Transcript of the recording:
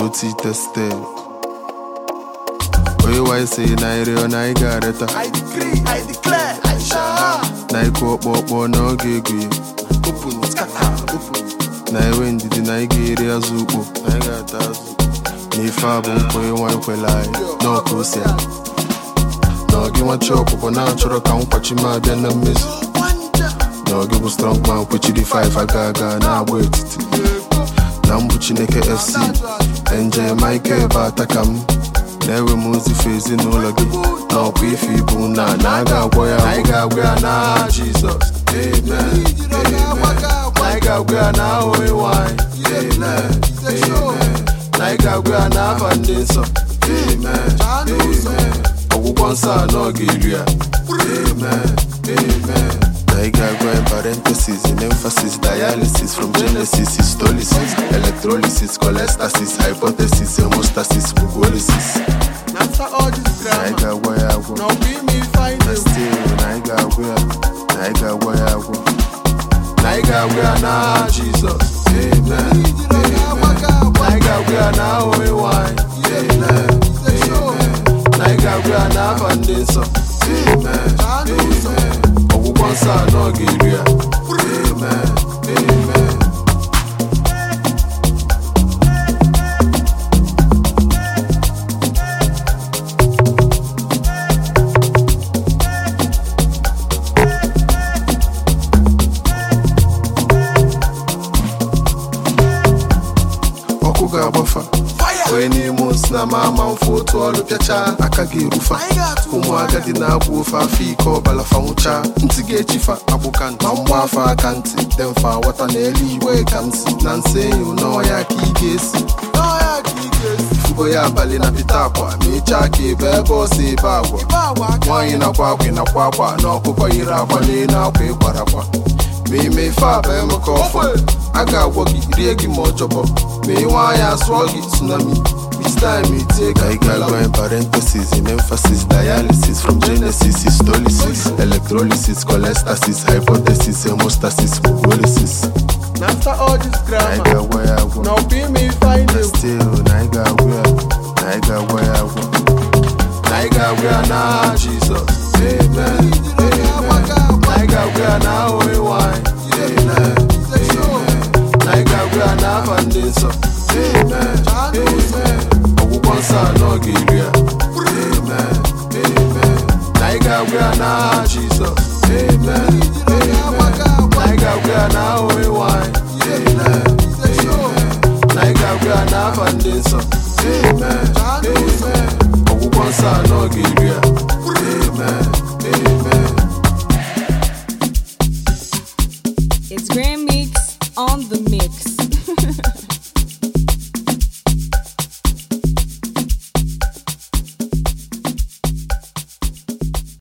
OT tested. Why say Nairi or Naigareta? I decree, I declare, I shall. Naiko Popo no gigi. Open, scatter, open. Naiwen did the Nigeria Zupo. Naigatazu. Nifabum for you one lie. No Kusia. No give my chop for natural count Pachima then a miss. No give a strong man, put you the 5 I gaga now wait. Nambuchineke FC. NJ Mike Batakam. Never muzi face no lagi. No beefy buna. Naga boya. Naga we are now Jesus. Amen. Naga we are now we wine. Amen. Naga we are now banding so. Amen. Amen. Ogubansa no giria. Amen. Amen. Naga we in parenthesis in emphasis dialysis from genesis histolysis electrolysis cholestasis hypothesis hemostasis mucolysis. Answer all this grammar. Naga we are now be me find a still Naga we are now Jesus. Amen. Naga we are now we wine. Amen. Naga we are now banding so. Amen. Amen. Ogubansa no giria. Amen. Amen. Okuga bafa. When you must na mama photo all piacha akagirufa. Umu agadi na abufa fi ko bala famucha. Ntige chifa abukan. Mamba fa kanti. Dem fa wata neli we kamsi. Nanse you know ya kigesi. Fugo ya bali na pitakwa. Mecha ke bebo se bagwa. Mwanyi na kwa no kuko ira kwa ni na kwe kwarakwa. Me fa be mo kofo. Aga wogi riegi mojobo. Me waya swogi tsunami. Each time me take I go in parenthesis in emphasis dialysis from genesis histolysis electrolysis cholestasis hypothesis hemostasis mucolysis. After all this grammar. Naga where I go. Now be me find you. Still Naga where I go. Naga where now Jesus. Amen. Naga where now we wine. Amen. Naga where now banding so. Amen. Amen. Ogubansa no giria. Amen. Amen. Naga where now Jesus. Amen. Naga where now we wine. Amen. Naga where now banding so. Amen. Amen. Ogubansa no giria. Amen. Amen. It's Grand Mix on the mix.